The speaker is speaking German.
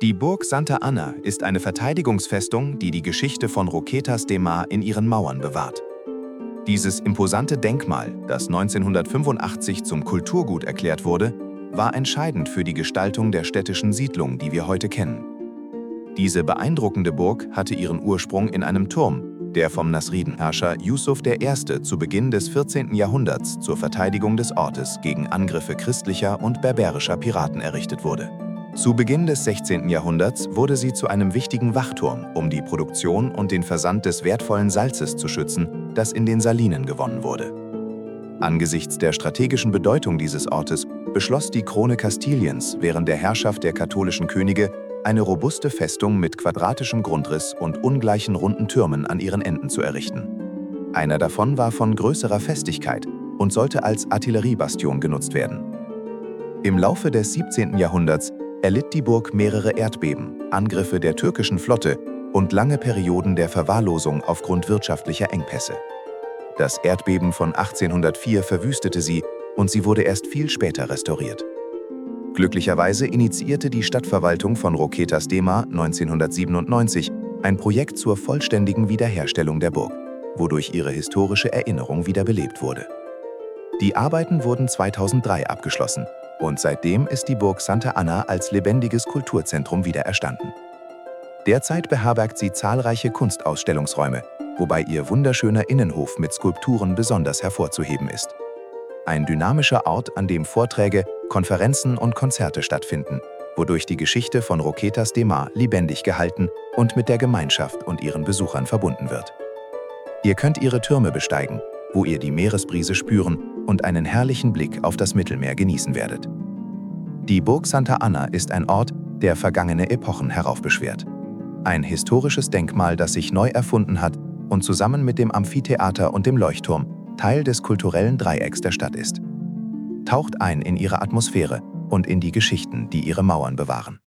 Die Burg Santa Anna ist eine Verteidigungsfestung, die die Geschichte von Roquetas de Mar in ihren Mauern bewahrt. Dieses imposante Denkmal, das 1985 zum Kulturgut erklärt wurde, war entscheidend für die Gestaltung der städtischen Siedlung, die wir heute kennen. Diese beeindruckende Burg hatte ihren Ursprung in einem Turm, der vom Nasridenherrscher Yusuf I. zu Beginn des 14. Jahrhunderts zur Verteidigung des Ortes gegen Angriffe christlicher und berberischer Piraten errichtet wurde. Zu Beginn des 16. Jahrhunderts wurde sie zu einem wichtigen Wachturm, um die Produktion und den Versand des wertvollen Salzes zu schützen, das in den Salinen gewonnen wurde. Angesichts der strategischen Bedeutung dieses Ortes beschloss die Krone Kastiliens während der Herrschaft der katholischen Könige, eine robuste Festung mit quadratischem Grundriss und ungleichen runden Türmen an ihren Enden zu errichten. Einer davon war von größerer Festigkeit und sollte als Artilleriebastion genutzt werden. Im Laufe des 17. Jahrhunderts erlitt die Burg mehrere Erdbeben, Angriffe der türkischen Flotte und lange Perioden der Verwahrlosung aufgrund wirtschaftlicher Engpässe. Das Erdbeben von 1804 verwüstete sie und sie wurde erst viel später restauriert. Glücklicherweise initiierte die Stadtverwaltung von Roquetas de Mar 1997 ein Projekt zur vollständigen Wiederherstellung der Burg, wodurch ihre historische Erinnerung wiederbelebt wurde. Die Arbeiten wurden 2003 abgeschlossen und seitdem ist die Burg Santa Anna als lebendiges Kulturzentrum wiedererstanden. Derzeit beherbergt sie zahlreiche Kunstausstellungsräume, wobei ihr wunderschöner Innenhof mit Skulpturen besonders hervorzuheben ist. Ein dynamischer Ort, an dem Vorträge, Konferenzen und Konzerte stattfinden, wodurch die Geschichte von Roquetas de Mar lebendig gehalten und mit der Gemeinschaft und ihren Besuchern verbunden wird. Ihr könnt ihre Türme besteigen, wo ihr die Meeresbrise spüren und einen herrlichen Blick auf das Mittelmeer genießen werdet. Die Burg Santa Anna ist ein Ort, der vergangene Epochen heraufbeschwört. Ein historisches Denkmal, das sich neu erfunden hat und zusammen mit dem Amphitheater und dem Leuchtturm Teil des kulturellen Dreiecks der Stadt ist. Taucht ein in ihre Atmosphäre und in die Geschichten, die ihre Mauern bewahren.